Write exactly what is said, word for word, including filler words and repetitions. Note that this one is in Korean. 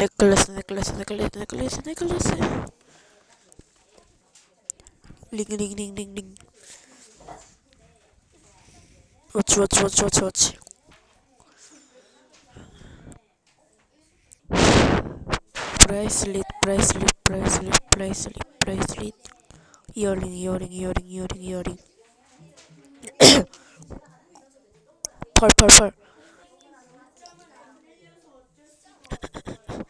necklace, necklace, necklace, necklace, necklace. 링, 링, 링, 링, 링. 옳지, 옳지, 옳지, 옳지, 옳지. 브레이슬릿, 브레이슬릿, 브레이슬릿, 브레이슬릿, 브레이슬릿. 이어링, 이어링, 이어링, 이어링, 이어링. 펄, 펄, 펄.